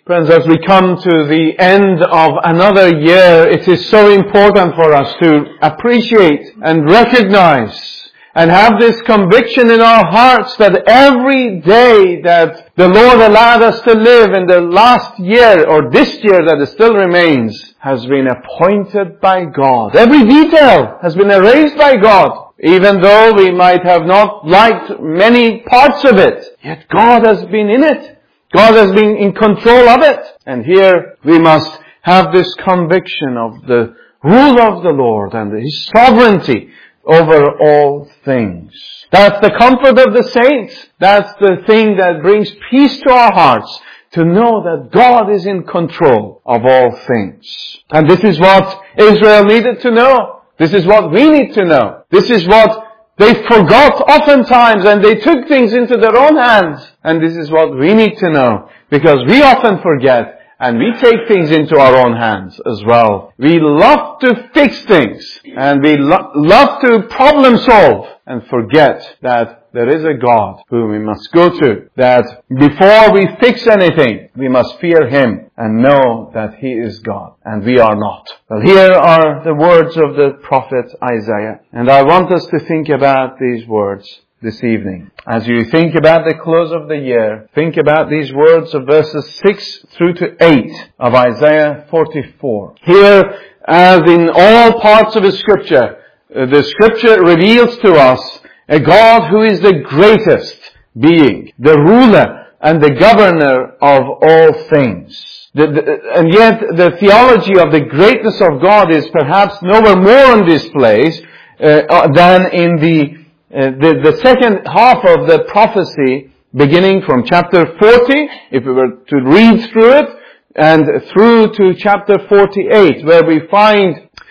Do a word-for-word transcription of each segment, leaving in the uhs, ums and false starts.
Friends, as we come to the end of another year, it is so important for us to appreciate and recognize and have this conviction in our hearts that every day that the Lord allowed us to live in the last year or this year that still remains has been appointed by God. Every detail has been erased by God. Even though we might have not liked many parts of it, yet God has been in it. God has been in control of it. And here we must have this conviction of the rule of the Lord and His sovereignty over all things. That's the comfort of the saints. That's the thing that brings peace to our hearts, to know that God is in control of all things. And this is what Israel needed to know. This is what we need to know. This is what they forgot oftentimes, and they took things into their own hands. And this is what we need to know, because we often forget and we take things into our own hands as well. We love to fix things and we lo- love to problem solve and forget that there is a God whom we must go to. That before we fix anything, we must fear Him and know that He is God and we are not. Well, here are the words of the prophet Isaiah. And I want us to think about these words this evening. As you think about the close of the year, think about these words of verses six through to eight of Isaiah forty-four. Here, as in all parts of the Scripture, the Scripture reveals to us a God who is the greatest being, the ruler and the governor of all things. The, the, and yet the theology of the greatness of God is perhaps nowhere more on display uh, than in the Uh, the, the second half of the prophecy, beginning from chapter forty, if we were to read through it, and through to chapter forty-eight, where we find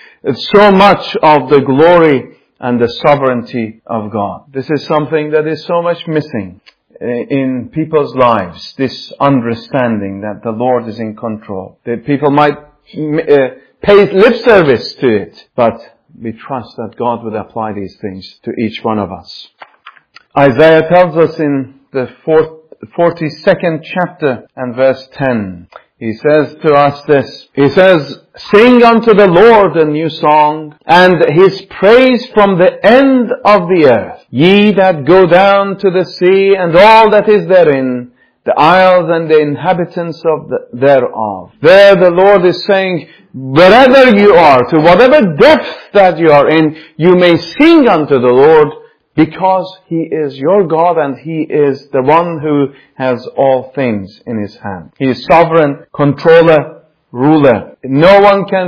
so much of the glory and the sovereignty of God. This is something that is so much missing in people's lives, this understanding that the Lord is in control. That people might uh, pay lip service to it, but we trust that God would apply these things to each one of us. Isaiah tells us in the forty-second chapter and verse ten. He says to us this. He says, "Sing unto the Lord a new song, and His praise from the end of the earth. Ye that go down to the sea, and all that is therein, the isles and the inhabitants of the, thereof." There the Lord is saying, wherever you are, to whatever depth that you are in, you may sing unto the Lord, because He is your God and He is the one who has all things in His hand. He is sovereign, controller, ruler. No one can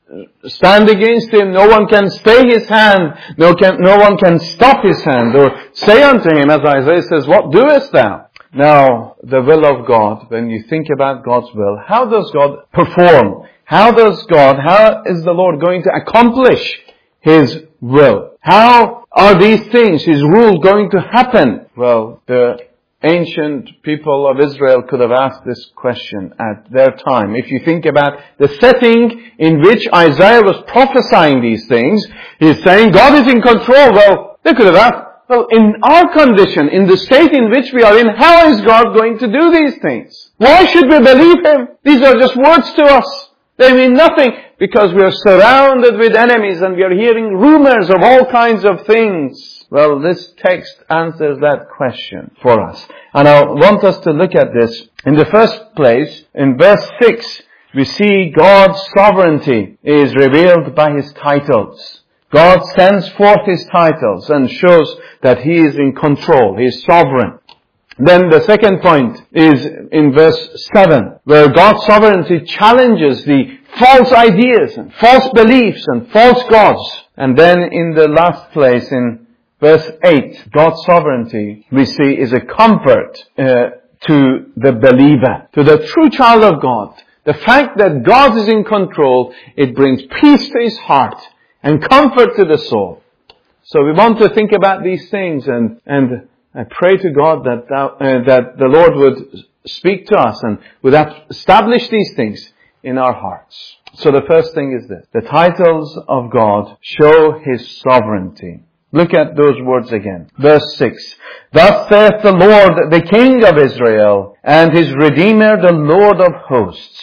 stand against Him. No one can stay His hand. No, can, no one can stop His hand or say unto Him, as Isaiah says, "What doest thou?" Now, the will of God, when you think about God's will, how does God perform? How does God, how is the Lord going to accomplish His will? How are these things, His rule, going to happen? Well, the ancient people of Israel could have asked this question at their time. If you think about the setting in which Isaiah was prophesying these things, he's saying God is in control. Well, they could have asked, well, in our condition, in the state in which we are in, how is God going to do these things? Why should we believe Him? These are just words to us. They mean nothing, because we are surrounded with enemies and we are hearing rumors of all kinds of things. Well, this text answers that question for us. And I want us to look at this. In the first place, in verse six, we see God's sovereignty is revealed by His titles. God sends forth His titles and shows that He is in control. He is sovereign. Then the second point is in verse seven, where God's sovereignty challenges the false ideas and false beliefs and false gods. And then in the last place, in verse eight, God's sovereignty, we see, is a comfort uh, to the believer, to the true child of God. The fact that God is in control, it brings peace to his heart and comfort to the soul. So we want to think about these things, and and I pray to God that thou, uh, that the Lord would speak to us and would establish these things in our hearts. So the first thing is this. The titles of God show His sovereignty. Look at those words again. Verse six. Thus saith the Lord, the King of Israel, and his Redeemer, the Lord of hosts.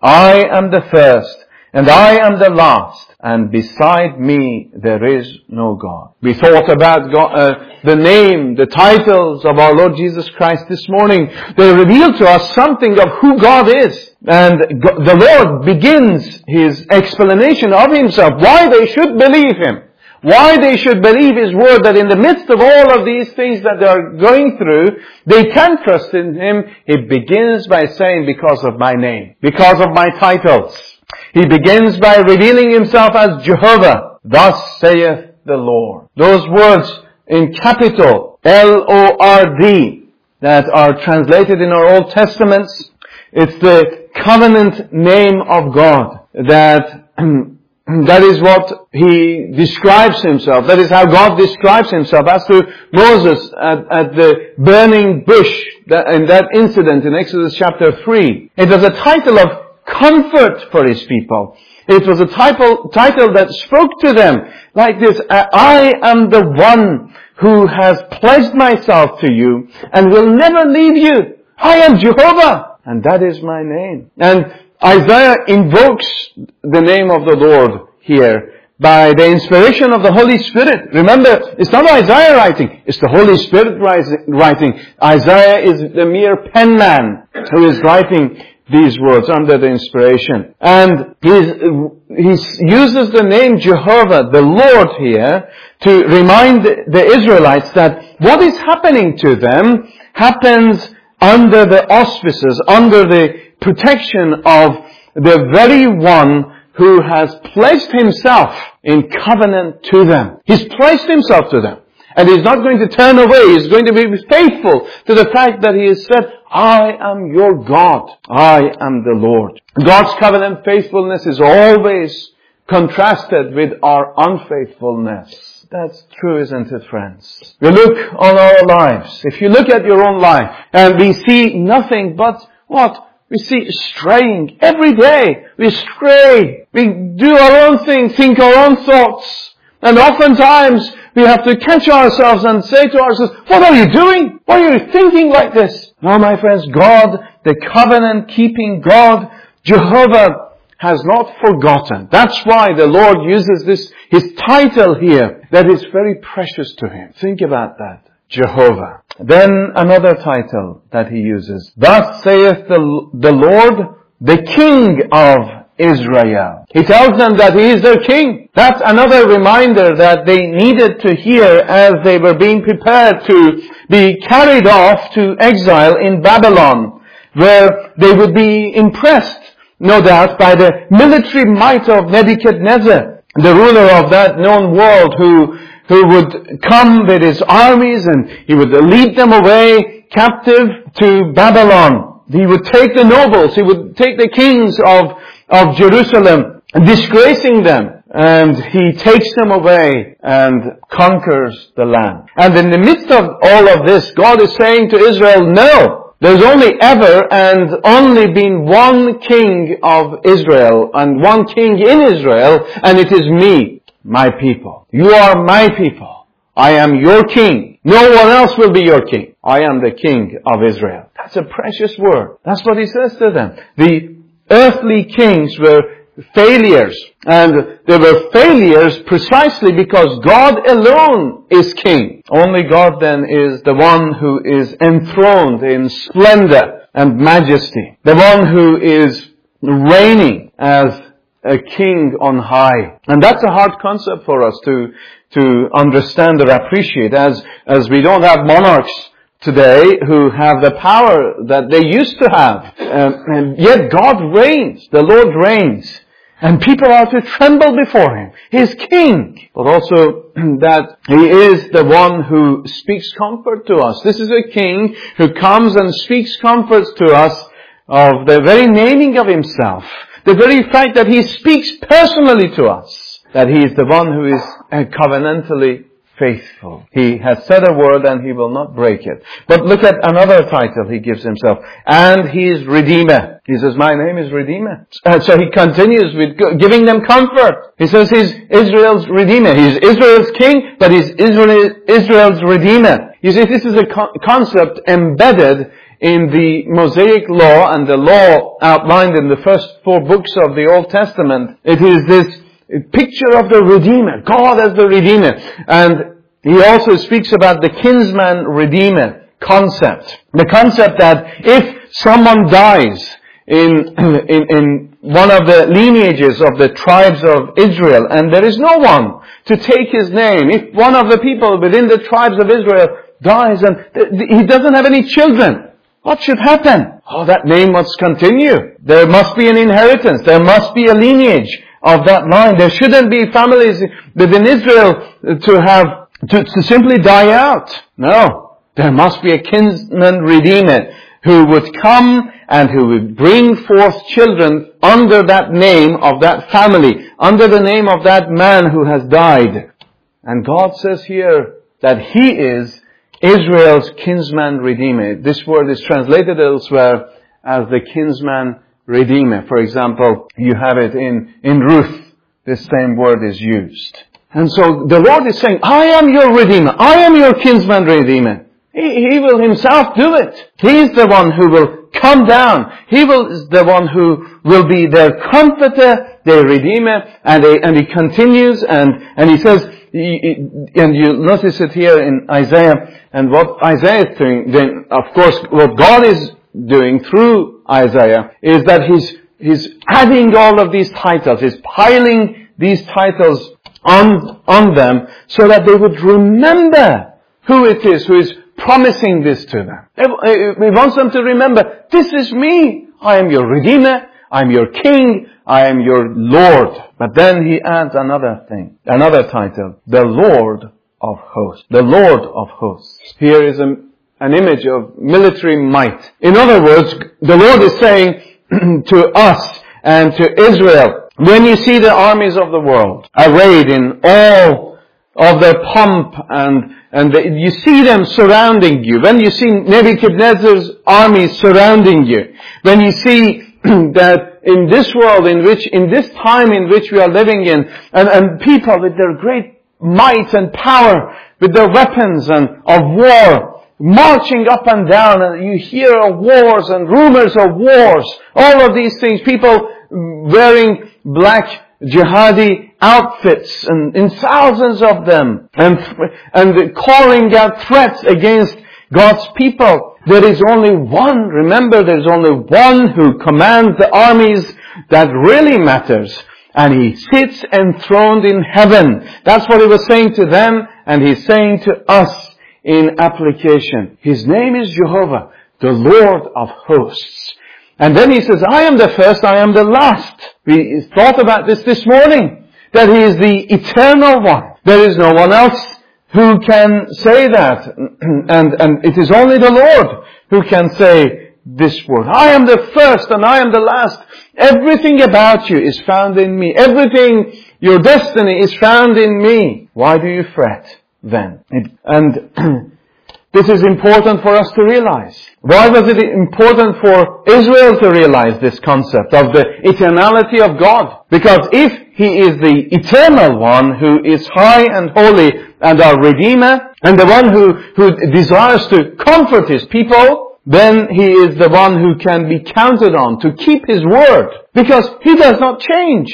I am the first, and I am the last, and beside me there is no God. We thought about God, uh, the name, the titles of our Lord Jesus Christ this morning. They reveal to us something of who God is. And the Lord begins His explanation of Himself, why they should believe Him. Why they should believe His word, that in the midst of all of these things that they are going through, they can trust in Him. He begins by saying, because of my name, because of my titles. He begins by revealing Himself as Jehovah. Thus saith the Lord. Those words in capital, L O R D, that are translated in our Old Testaments, it's the covenant name of God that That is what He describes Himself. That is how God describes Himself. As to Moses at, at the burning bush, that, in that incident in Exodus chapter three. It was a title of comfort for His people. It was a title, title that spoke to them like this: I am the one who has pledged myself to you and will never leave you. I am Jehovah, and that is my name. And Isaiah invokes the name of the Lord here by the inspiration of the Holy Spirit. Remember, it's not Isaiah writing, it's the Holy Spirit writing. Isaiah is the mere penman who is writing these words under the inspiration. And he uses the name Jehovah, the Lord here, to remind the Israelites that what is happening to them happens under the auspices, under the protection of the very one who has pledged Himself in covenant to them. He's pledged Himself to them. And He's not going to turn away. He's going to be faithful to the fact that He has said, I am your God. I am the Lord. God's covenant faithfulness is always contrasted with our unfaithfulness. That's true, isn't it, friends? We look on our lives. If you look at your own life, and we see nothing but what? We see straying every day. We stray. We do our own thing, think our own thoughts. And oftentimes we have to catch ourselves and say to ourselves, what are you doing? Why are you thinking like this? No, my friends, God, the covenant-keeping God, Jehovah, has not forgotten. That's why the Lord uses this, His title here, that is very precious to Him. Think about that. Jehovah. Then another title that He uses. Thus saith the, the Lord, the King of Israel. He tells them that He is their King. That's another reminder that they needed to hear as they were being prepared to be carried off to exile in Babylon, where they would be impressed, no doubt, by the military might of Nebuchadnezzar, the ruler of that known world, who who would come with his armies and he would lead them away captive to Babylon. He would take the nobles, he would take the kings of, of Jerusalem, disgracing them, and he takes them away and conquers the land. And in the midst of all of this, God is saying to Israel, no, there's only ever and only been one king of Israel and one king in Israel, and it is me. My people. You are my people. I am your king. No one else will be your king. I am the King of Israel. That's a precious word. That's what He says to them. The earthly kings were failures. And they were failures precisely because God alone is king. Only God then is the one who is enthroned in splendor and majesty. The one who is reigning as a king on high. And that's a hard concept for us to, to understand or appreciate, as, as we don't have monarchs today who have the power that they used to have. Um, and yet God reigns. The Lord reigns. And people are to tremble before Him. He is king. But also that He is the one who speaks comfort to us. This is a king who comes and speaks comfort to us of the very naming of Himself. The very fact that He speaks personally to us, that He is the one who is covenantally faithful. He has said a word and He will not break it. But look at another title He gives Himself. And He is Redeemer. He says, my name is Redeemer. Uh, so he continues with giving them comfort. He says he's Israel's Redeemer. He's Israel's King, but he's Israel, Israel's Redeemer. You see, this is a co- concept embedded in the Mosaic law and the law outlined in the first four books of the Old Testament. It is this picture of the Redeemer, God as the Redeemer. And he also speaks about the kinsman Redeemer concept. The concept that if someone dies in, in, in one of the lineages of the tribes of Israel and there is no one to take his name, if one of the people within the tribes of Israel dies and he doesn't have any children, what should happen? Oh, that name must continue. There must be an inheritance. There must be a lineage of that line. There shouldn't be families within Israel to have, to, to simply die out. No. There must be a kinsman redeemer who would come and who would bring forth children under that name of that family, under the name of that man who has died. And God says here that He is Israel's kinsman redeemer. This word is translated elsewhere as the kinsman redeemer. For example, you have it in, in Ruth. This same word is used. And so the Lord is saying, I am your redeemer. I am your kinsman redeemer. He, he will Himself do it. He is the one who will come down. He will, is the one who will be their comforter, their redeemer. And, they, and He continues and, and He says, and you notice it here in Isaiah, and what Isaiah is doing, then of course what God is doing through Isaiah is that He's, He's adding all of these titles, He's piling these titles on, on them so that they would remember who it is who is promising this to them. He wants them to remember, this is me, I am your Redeemer, I am your King, I am your Lord. But then He adds another thing, another title, the Lord of hosts. The Lord of hosts. Here is a, an image of military might. In other words, the Lord is saying to us and to Israel, when you see the armies of the world arrayed in all of their pomp and and the, you see them surrounding you, when you see Nebuchadnezzar's armies surrounding you, when you see that in this world in which, in this time in which we are living in, and, and people with their great might and power, with their weapons and of war, marching up and down, and you hear of wars and rumors of wars, all of these things, people wearing black jihadi outfits and in thousands of them, and, and calling out threats against God's people. There is only one, remember there is only one who commands the armies that really matters. And He sits enthroned in heaven. That's what He was saying to them, and He's saying to us in application. His name is Jehovah, the Lord of hosts. And then He says, I am the first, I am the last. We thought about this this morning, that He is the eternal one. There is no one else who can say that. And, and it is only the Lord who can say this word. I am the first and I am the last. Everything about you is found in me. Everything, your destiny is found in me. Why do you fret then? It, and this is important for us to realize. Why was it important for Israel to realize this concept of the eternality of God? Because if He is the eternal one who is high and holy and our Redeemer, and the one who, who desires to comfort His people, then He is the one who can be counted on to keep His word. Because He does not change.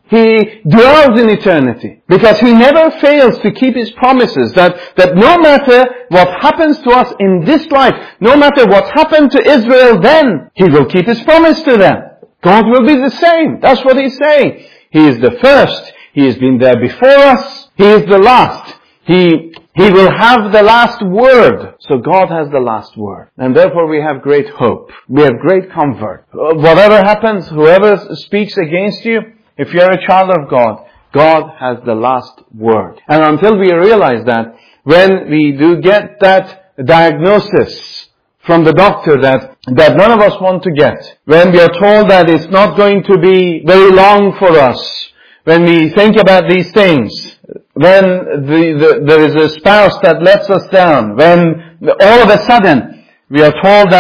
He dwells in eternity. Because He never fails to keep His promises. That, that no matter what happens to us in this life, no matter what happened to Israel then, He will keep His promise to them. God will be the same. That's what He's saying. He is the first. He has been there before us. He is the last. He, He will have the last word. So God has the last word. And therefore we have great hope. We have great comfort. Whatever happens, whoever speaks against you, if you're a child of God, God has the last word. And until we realize that, when we do get that diagnosis from the doctor that, that none of us want to get, when we are told that it's not going to be very long for us, when we think about these things, when the, the, there is a spouse that lets us down, when all of a sudden we are told that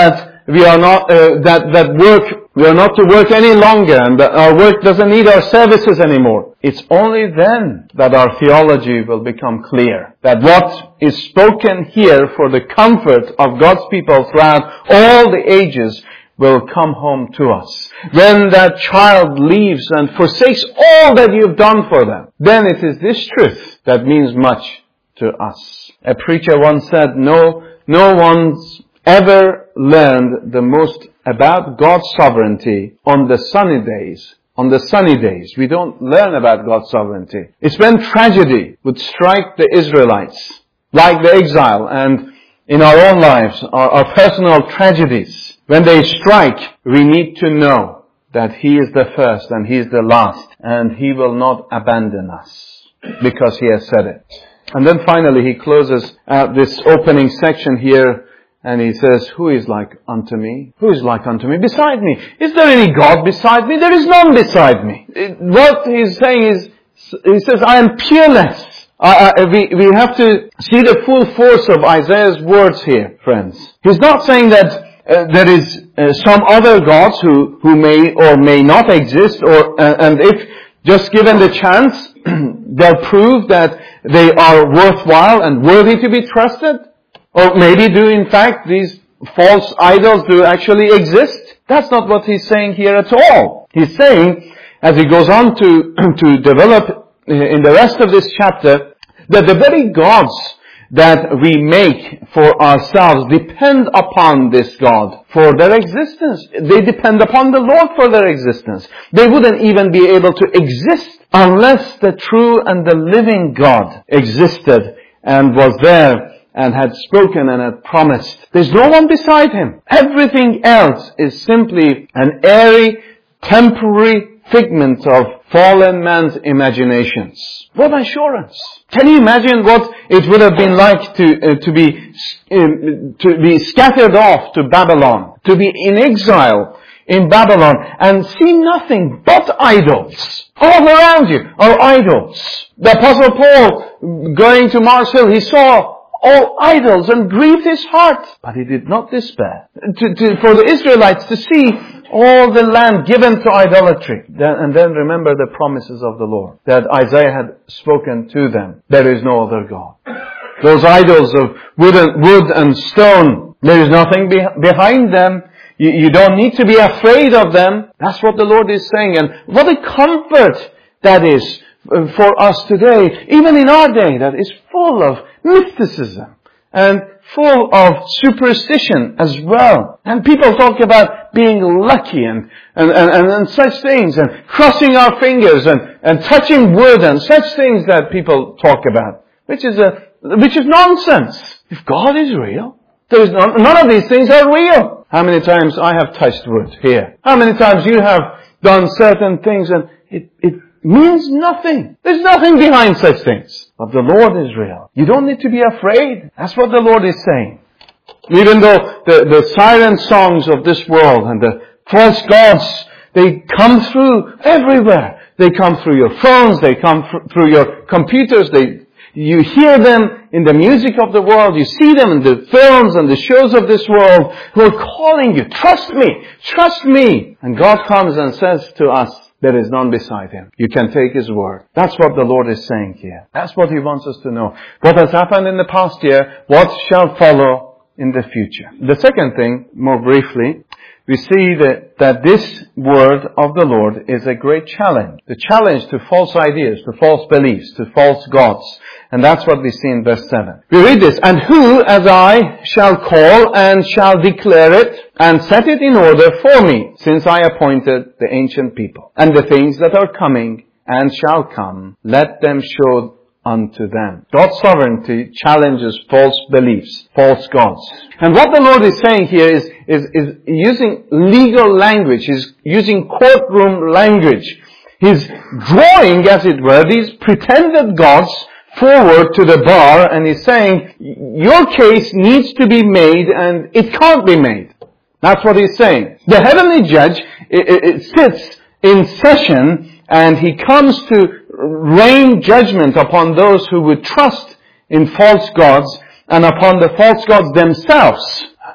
we are not, uh, that, that work, we are not to work any longer and that our work doesn't need our services anymore. It's only then that our theology will become clear. That what is spoken here for the comfort of God's people throughout all the ages will come home to us. When that child leaves and forsakes all that you've done for them, then it is this truth that means much to us. A preacher once said, no, no one's ever learned the most about God's sovereignty on the sunny days. On the sunny days. We don't learn about God's sovereignty. It's when tragedy would strike the Israelites, like the exile, and in our own lives, our, our personal tragedies. When they strike, we need to know that He is the first and He is the last, and He will not abandon us because He has said it. And then finally He closes out this opening section here and He says, who is like unto me? Who is like unto me? Beside me. Is there any God beside me? There is none beside me. It, what He's saying is, He says, I am peerless. Uh, uh, we, we have to see the full force of Isaiah's words here, friends. He's not saying that uh, there is uh, some other gods who, who may or may not exist, or uh, and if just given the chance, they'll prove that they are worthwhile and worthy to be trusted. Or maybe do in fact these false idols do actually exist. That's not what He's saying here at all. He's saying, as He goes on to, to develop in the rest of this chapter, that the very gods that we make for ourselves depend upon this God for their existence. They depend upon the Lord for their existence. They wouldn't even be able to exist unless the true and the living God existed and was there and had spoken and had promised. There's no one beside Him. Everything else is simply an airy, temporary figment of fallen man's imaginations. What assurance! Can you imagine what it would have been like to uh, to be um, to be scattered off to Babylon, to be in exile in Babylon and see nothing but idols all around you are idols. The Apostle Paul, going to Mars Hill, he saw all idols and grieved his heart. But he did not despair. To, to, for the Israelites to see all the land given to idolatry. Then, and then remember the promises of the Lord that Isaiah had spoken to them. There is no other God. Those idols of wood and, wood and stone, there is nothing be, behind them. You, you don't need to be afraid of them. That's what the Lord is saying. And what a comfort that is for us today, even in our day, that is full of mysticism and full of superstition as well. And people talk about being lucky and, and, and, and such things, and crossing our fingers and, and touching wood and such things that people talk about, which is a, which is nonsense. If God is real, there is none, none of these things are real. How many times I have touched wood here? How many times you have done certain things and it, it means nothing. There's nothing behind such things. But the Lord is real. You don't need to be afraid. That's what the Lord is saying. Even though the, the siren songs of this world and the false gods, they come through everywhere. They come through your phones. They come fr- through your computers. They, you hear them in the music of the world. You see them in the films and the shows of this world who are calling you. Trust me. Trust me. And God comes and says to us, there is none beside Him. You can take His word. That's what the Lord is saying here. That's what He wants us to know. What has happened in the past year, what shall follow in the future. The second thing, more briefly, we see that, that this word of the Lord is a great challenge. The challenge to false ideas, to false beliefs, to false gods. And that's what we see in verse seven. We read this, and who as I shall call and shall declare it and set it in order for me, since I appointed the ancient people. And the things that are coming and shall come, let them show unto them. God's sovereignty challenges false beliefs, false gods. And what the Lord is saying here is, is, is using legal language. He's using courtroom language. He's drawing, as it were, these pretended gods forward to the bar, and he's saying, your case needs to be made and it can't be made. That's what he's saying. The heavenly judge it, it sits in session and he comes to rain judgment upon those who would trust in false gods and upon the false gods themselves.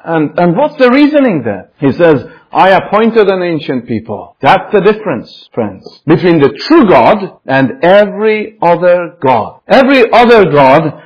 And, and what's the reasoning there? He says, I appointed an ancient people. That's the difference, friends, between the true God and every other God. Every other God,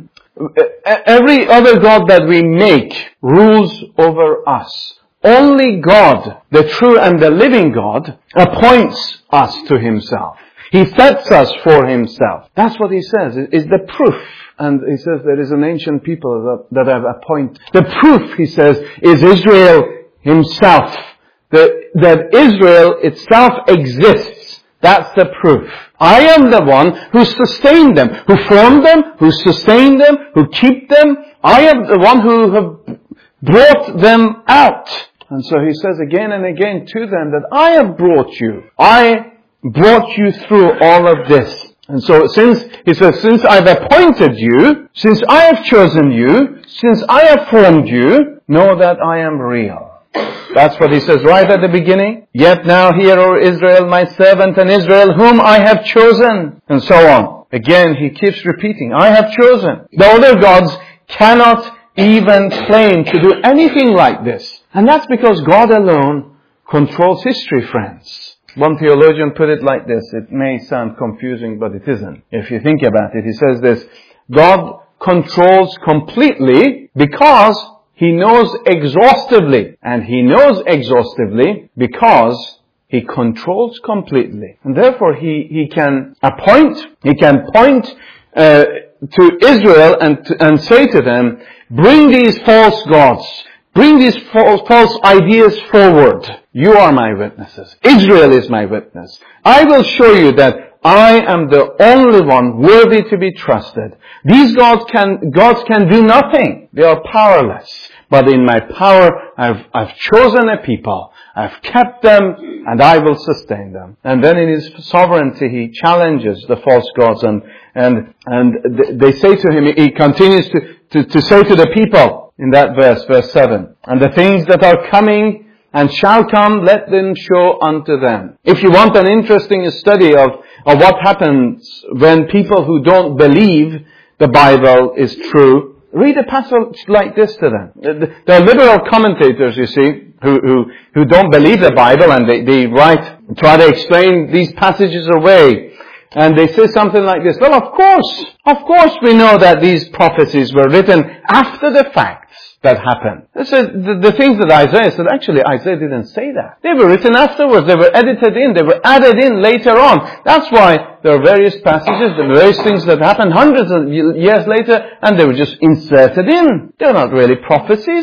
every other God that we make rules over us. Only God, the true and the living God, appoints us to Himself. He sets us for Himself. That's what He says. It's the proof. And He says there is an ancient people that, that I've appointed. The proof, He says, is Israel Himself. The, that Israel itself exists. That's the proof. I am the one who sustained them, who formed them, who sustained them, who keep them. I am the one who have brought them out. And so He says again and again to them that I have brought you. I brought you through all of this. And so since, He says, since I've appointed you, since I have chosen you, since I have formed you, know that I am real. That's what He says right at the beginning. Yet now hear, O Israel, my servant, and Israel, whom I have chosen. And so on. Again, He keeps repeating, I have chosen. The other gods cannot even claim to do anything like this. And that's because God alone controls history, friends. One theologian put it like this. It may sound confusing, but it isn't. If you think about it, he says this. God controls completely because He knows exhaustively. And He knows exhaustively because He controls completely. And therefore He, he can appoint, He can point uh, to Israel and, to, and say to them, bring these false gods, bring these false, false ideas forward. You are my witnesses. Israel is my witness. I will show you that I am the only one worthy to be trusted. These gods can, gods can do nothing. They are powerless. But in my power, I've, I've chosen a people. I've kept them, and I will sustain them. And then in His sovereignty, He challenges the false gods, and, and, and they say to Him, He continues to, to, to say to the people in that verse, verse seven, and the things that are coming and shall come, let them show unto them. If you want an interesting study of, of what happens when people who don't believe the Bible is true, read a passage like this to them. There are liberal commentators, you see, who, who, who don't believe the Bible, and they, they write, try to explain these passages away. And they say something like this, well, of course, of course we know that these prophecies were written after the facts that happened. This is the, the things that Isaiah said, actually Isaiah didn't say that. They were written afterwards, they were edited in, they were added in later on. That's why there are various passages, there are various things that happened hundreds of years later, and they were just inserted in. They're not really prophecies.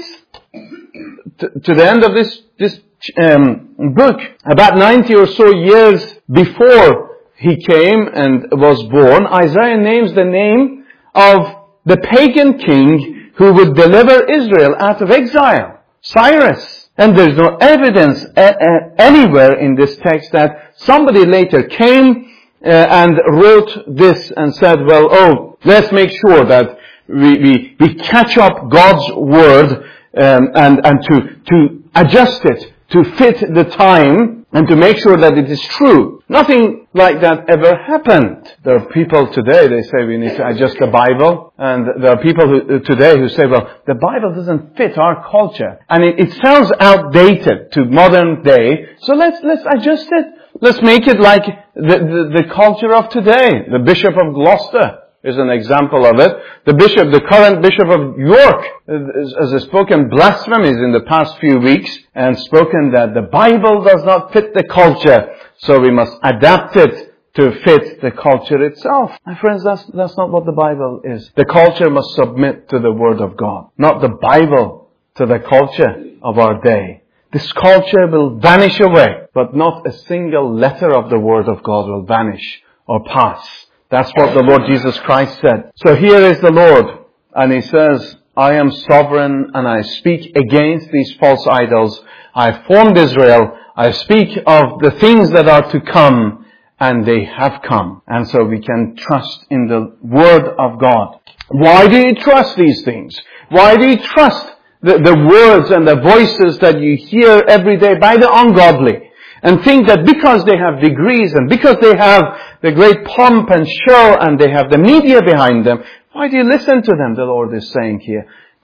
To, to the end of this, this um, book, about ninety or so years before He came and was born, Isaiah names the name of the pagan king who would deliver Israel out of exile, Cyrus. And there's no evidence a- a- anywhere in this text that somebody later came uh, and wrote this and said, well, oh, let's make sure that we, we, we catch up God's word um, and, and to, to adjust it to fit the time and to make sure that it is true. Nothing like that ever happened. There are people today, they say we need to adjust the Bible. And there are people who, today who say, well, the Bible doesn't fit our culture. And it, it sounds outdated to modern day. So let's, let's adjust it. Let's make it like the, the, the culture of today. The Bishop of Gloucester is an example of it. The bishop, the current Bishop of York, has spoken blasphemies in the past few weeks and spoken that the Bible does not fit the culture, so we must adapt it to fit the culture itself. My friends, that's, that's not what the Bible is. The culture must submit to the Word of God, not the Bible to the culture of our day. This culture will vanish away, but not a single letter of the Word of God will vanish or pass. That's what the Lord Jesus Christ said. So here is the Lord, and He says, I am sovereign, and I speak against these false idols. I formed Israel. I speak of the things that are to come, and they have come. And so we can trust in the Word of God. Why do you trust these things? Why do you trust the, the words and the voices that you hear every day by the ungodly? And think that because they have degrees and because they have the great pomp and show and they have the media behind them, why do you listen to them? The Lord is saying here,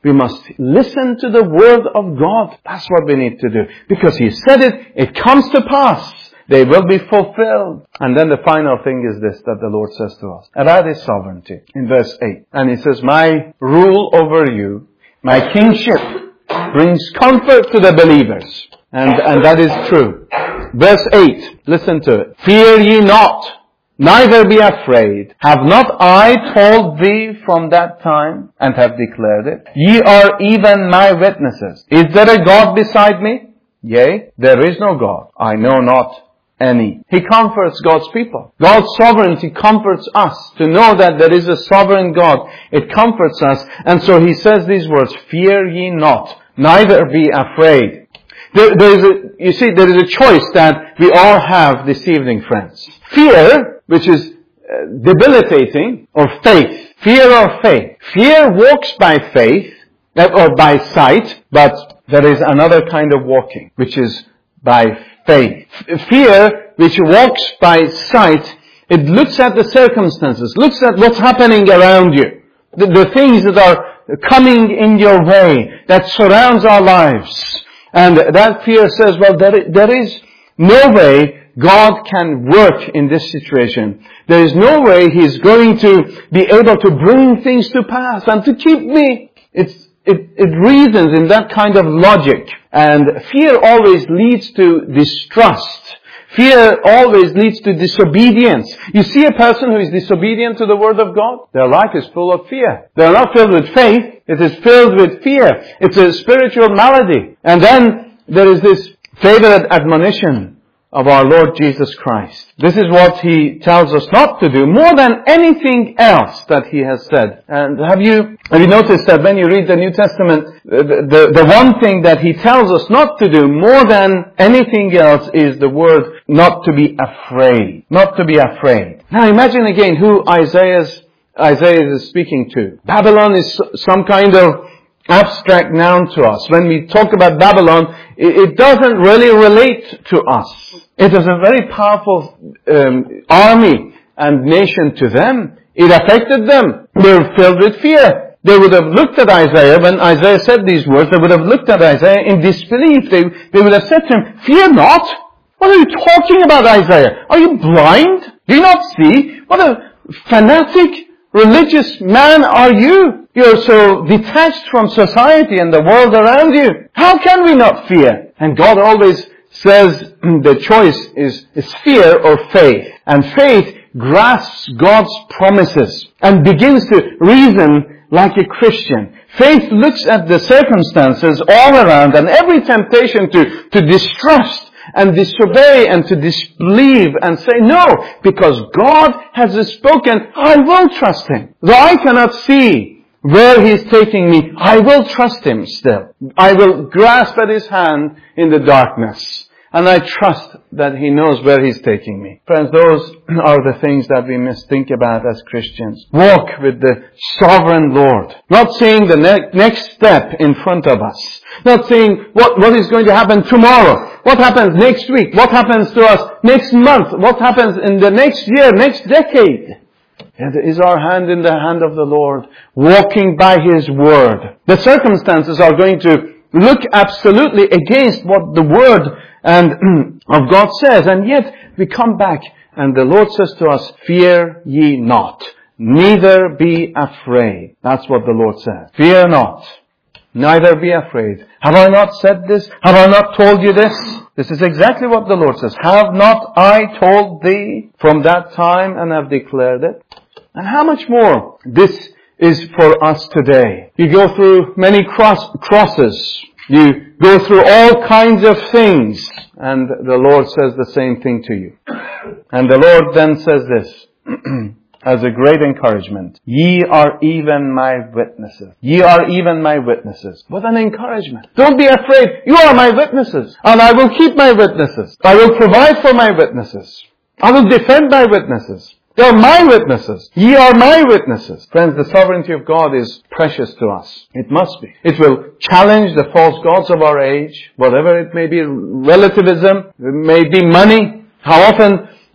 We must listen to the Word of God. That's what we need to do. Because He said it, it comes to pass. They will be fulfilled. And then the final thing is this that the Lord says to us about His sovereignty in verse eight. And He says, my rule over you, my kingship brings comfort to the believers. And, and that is true. Verse eight, listen to it. Fear ye not, neither be afraid. Have not I told thee from that time, and have declared it? Ye are even my witnesses. Is there a God beside me? Yea, there is no God. I know not any. He comforts God's people. God's sovereignty comforts us. To know that there is a sovereign God, it comforts us. And so He says these words, fear ye not, neither be afraid. There, there is a, you see, there is a choice that we all have this evening, friends. Fear, which is uh, debilitating, or faith. Fear or faith. Fear walks by faith, or by sight, but there is another kind of walking, which is by faith. Fear, which walks by sight, it looks at the circumstances, looks at what's happening around you. The, the things that are coming in your way, that surrounds our lives. And that fear says, well, there, there is no way God can work in this situation. There is no way He's going to be able to bring things to pass and to keep me. It's, it, it reasons in that kind of logic. And fear always leads to distrust. Fear always leads to disobedience. You see a person who is disobedient to the Word of God, their life is full of fear. They are not filled with faith. It is filled with fear. It's a spiritual malady. And then there is this favorite admonition of our Lord Jesus Christ. This is what He tells us not to do more than anything else that He has said. And have you, have you noticed that when you read the New Testament, the, the, the one thing that He tells us not to do more than anything else is the word not to be afraid. Not to be afraid. Now imagine again who Isaiah's Isaiah is speaking to. Babylon is some kind of abstract noun to us. When we talk about Babylon, it doesn't really relate to us. It is a very powerful um, army and nation to them. It affected them. They were filled with fear. They would have looked at Isaiah, when Isaiah said these words, they would have looked at Isaiah in disbelief. They, they would have said to him, fear not. What are you talking about, Isaiah? Are you blind? Do you not see? What a fanatic religious man are you? You're so detached from society and the world around you. How can we not fear? And God always says the choice is, is fear or faith. And faith grasps God's promises and begins to reason like a Christian. Faith looks at the circumstances all around and every temptation to, to distrust and disobey and to disbelieve and say no, because God has spoken, I will trust Him. Though I cannot see where He's taking me, I will trust Him still. I will grasp at His hand in the darkness. And I trust that He knows where He's taking me. Friends, those are the things that we must think about as Christians. Walk with the sovereign Lord. Not seeing the ne- next step in front of us. Not seeing what, what is going to happen tomorrow. What happens next week? What happens to us next month? What happens in the next year, next decade? It is our hand in the hand of the Lord, walking by His Word. The circumstances are going to look absolutely against what the Word and of God says, and yet we come back and the Lord says to us, fear ye not, neither be afraid. That's what the Lord says. Fear not, neither be afraid. Have I not said this? Have I not told you this? This is exactly what the Lord says. Have not I told thee from that time and have declared it? And how much more this is for us today. You go through many cross, crosses. You go through all kinds of things. And the Lord says the same thing to you. And the Lord then says this as a great encouragement. Ye are even my witnesses. Ye are even my witnesses. What an encouragement. Don't be afraid. You are my witnesses. And I will keep my witnesses. I will provide for my witnesses. I will defend my witnesses. They are my witnesses. Ye are my witnesses. Friends, the sovereignty of God is precious to us. It must be. It will challenge the false gods of our age, whatever it may be, relativism, it may be money. How often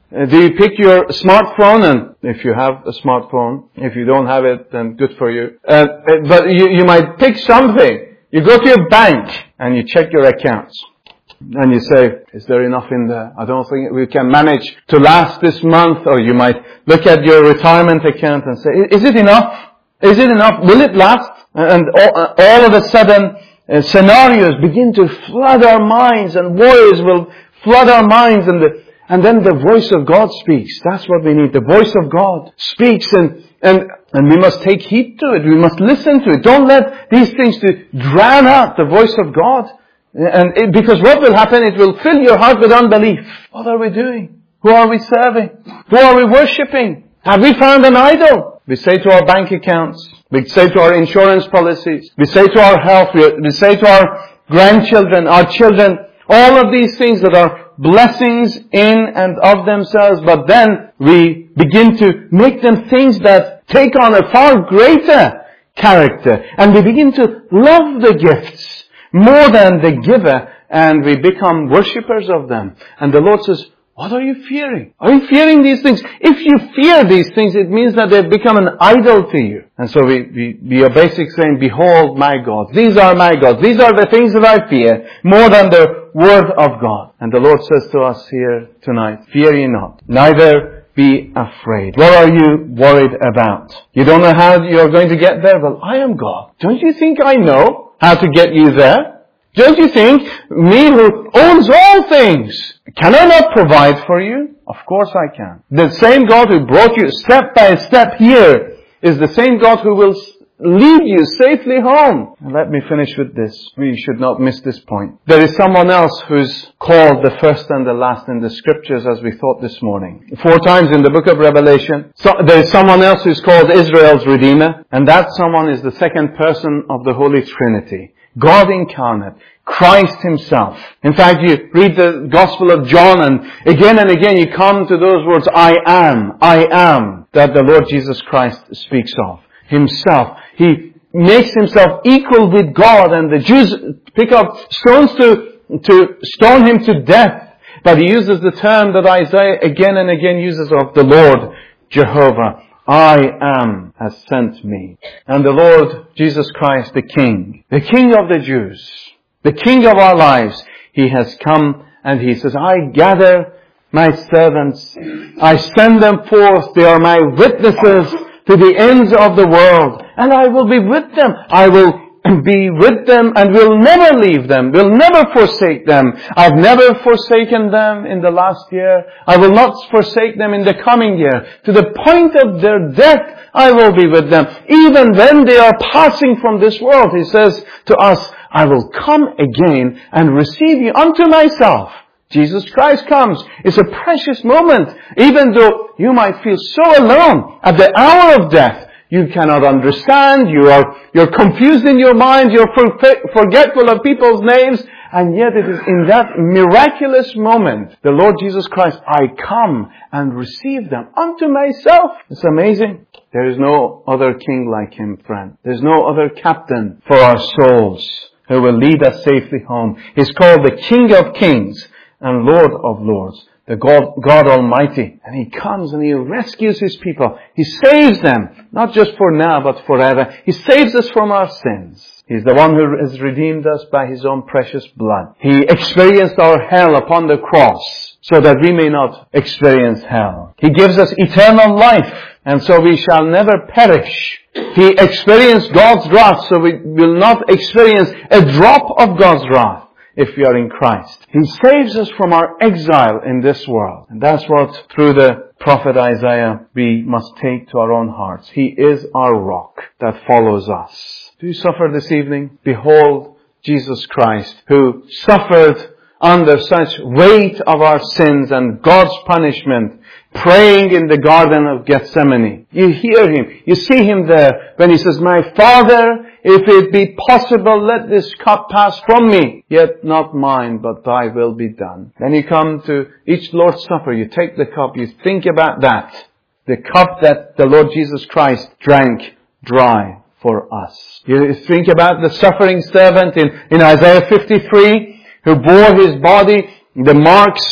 Uh, do you pick your smartphone? And if you have a smartphone, if you don't have it, then good for you. Uh, but you, you might pick something. You go to your bank and you check your accounts. And you say, is there enough in there? I don't think we can manage to last this month. Or you might look at your retirement account and say, is it enough? Is it enough? Will it last? And all, all of a sudden, uh, scenarios begin to flood our minds, and worries will flood our minds, and the, and then the voice of God speaks. That's what we need. The voice of God speaks, and and and we must take heed to it. We must listen to it. Don't let these things to drown out the voice of God. And it, because what will happen, it will fill your heart with unbelief. What are we doing? Who are we serving? Who are we worshipping? Have we found an idol? We say to our bank accounts. We say to our insurance policies. We say to our health. We, we say to our grandchildren, our children, all of these things that are blessings in and of themselves. But then we begin to make them things that take on a far greater character. And we begin to love the gifts more than the giver, and we become worshippers of them. And the Lord says, what are you fearing? Are you fearing these things? If you fear these things, it means that they've become an idol to you. And so we, we, we are basically saying, behold my gods. These are my gods. These are the things that I fear more than the word of God. And the Lord says to us here tonight, fear ye not, neither be afraid. What are you worried about? You don't know how you're going to get there? Well, I am God. Don't you think I know how to get you there? Don't you think me who owns all things, can I not provide for you? Of course I can. The same God who brought you step by step here is the same God who will lead you safely home. And let me finish with this. We should not miss this point. There is someone else who's called the first and the last in the scriptures, as we thought this morning. Four times in the book of Revelation. So there is someone else who's called Israel's Redeemer. And that someone is the second person of the Holy Trinity. God incarnate. Christ Himself. In fact, you read the Gospel of John, and again and again you come to those words, I am, I am, that the Lord Jesus Christ speaks of. Himself. He makes Himself equal with God, and the Jews pick up stones to, to stone Him to death. But He uses the term that Isaiah again and again uses of the Lord, Jehovah. I am has sent me. And the Lord Jesus Christ, the King, the King of the Jews, the King of our lives, He has come and He says, I gather my servants. I send them forth. They are my witnesses to the ends of the world. And I will be with them. I will be with them and will never leave them. Will never forsake them. I've never forsaken them in the last year. I will not forsake them in the coming year. To the point of their death, I will be with them. Even when they are passing from this world, He says to us, I will come again and receive you unto myself. Jesus Christ comes. It's a precious moment. Even though you might feel so alone at the hour of death, you cannot understand, you are, you're confused in your mind, you're forgetful of people's names, and yet it is in that miraculous moment, the Lord Jesus Christ, I come and receive them unto myself. It's amazing. There is no other king like Him, friend. There's no other captain for our souls who will lead us safely home. He's called the King of Kings and Lord of Lords, the God, God Almighty. And He comes and He rescues His people. He saves them, not just for now, but forever. He saves us from our sins. He's the one who has redeemed us by His own precious blood. He experienced our hell upon the cross so that we may not experience hell. He gives us eternal life, and so we shall never perish. He experienced God's wrath, so we will not experience a drop of God's wrath if we are in Christ. He saves us from our exile in this world. And that's what, through the prophet Isaiah, we must take to our own hearts. He is our rock that follows us. Do you suffer this evening? Behold Jesus Christ, who suffered under such weight of our sins and God's punishment, praying in the Garden of Gethsemane. You hear Him. You see Him there when He says, my Father, if it be possible, let this cup pass from me. Yet not mine, but Thy will be done. Then you come to each Lord's Supper. You take the cup. You think about that. The cup that the Lord Jesus Christ drank dry for us. You think about the suffering servant in, in Isaiah fifty-three, who bore His body, the marks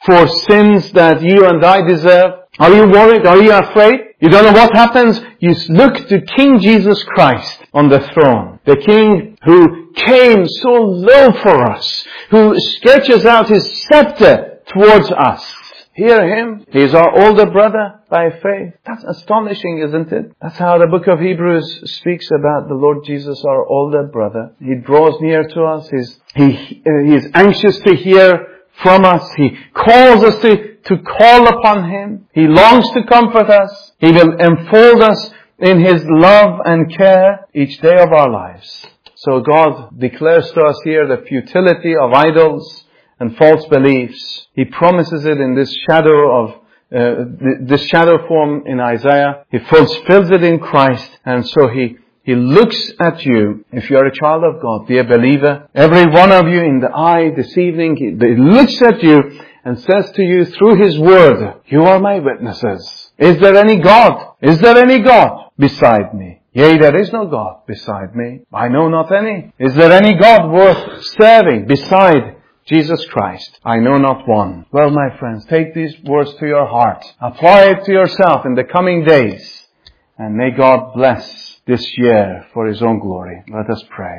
for sins that you and I deserve? Are you worried? Are you afraid? You don't know what happens? You look to King Jesus Christ on the throne. The King who came so low for us, who stretches out His scepter towards us. Hear Him. He is our older brother by faith. That's astonishing, isn't it? That's how the book of Hebrews speaks about the Lord Jesus, our older brother. He draws near to us. He's, he, uh, he is anxious to hear from us. He calls us to, to call upon Him. He longs to comfort us. He will enfold us in His love and care each day of our lives. So God declares to us here the futility of idols and false beliefs. He promises it in this shadow of, uh, this shadow form in Isaiah. He fulfills it in Christ. And so He, He looks at you. If you are a child of God, be a believer. Every one of you in the eye this evening, He, he looks at you and says to you through His word, you are my witnesses. Is there any God? Is there any God beside me? Yea, there is no God beside me. I know not any. Is there any God worth serving beside Jesus Christ? I know not one. Well, my friends, take these words to your heart. Apply it to yourself in the coming days. And may God bless this year for His own glory. Let us pray.